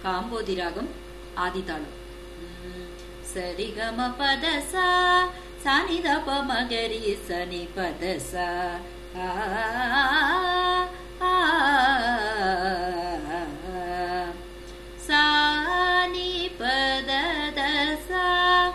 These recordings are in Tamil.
காம்போதி ராகம் ஆதிதாளம். சரிகம பதசா சனிதப மகரி சனி பதசா சானி பததசா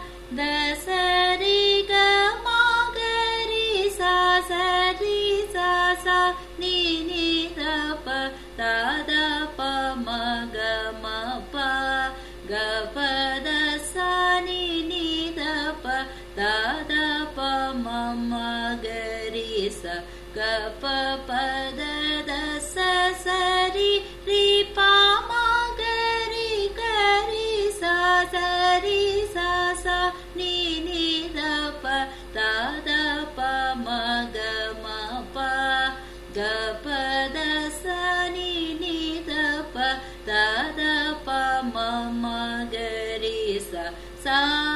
தசரி கமகரி சா சரி சா சா நீ நீ தப தத ப மக ம ப க பத சா நீ நீ தப தத ப ம மகரி சா க ப பத தச சரி ரி ப மகரி கரி சா சரி சா சா நீ நீ தப தத ப மக ம ப க பத சா நீ நீ தப தத ப ம மகரி சா சா